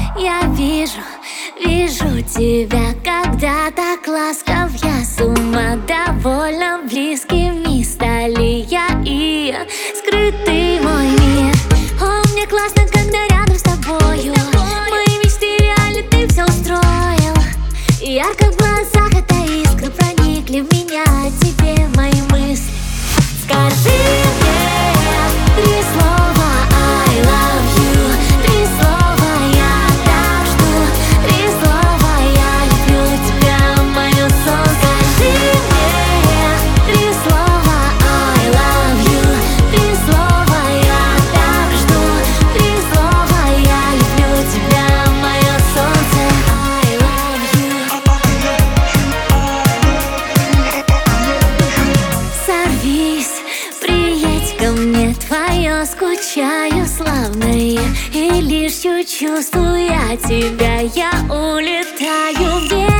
Я вижу тебя, когда так ласков. Я с ума довольно близкими стали я и скрытый мой мир. О, мне классно, когда рядом с тобою. Мои мечты реально, ты все устроил. Ярко в глазах эта искра проникли в меня. О тебе мои мысли. Скажи мне три слова I love you. Три слова я так жду. Три слова я люблю тебя, мое солнце. Скажи мне три слова I love you. Три слова я так жду. Три слова я люблю тебя, мое солнце. I love you. Сорвись, приедь ко мне, твое скучаю славное. И лишь чувствуя тебя, я улетаю вверх.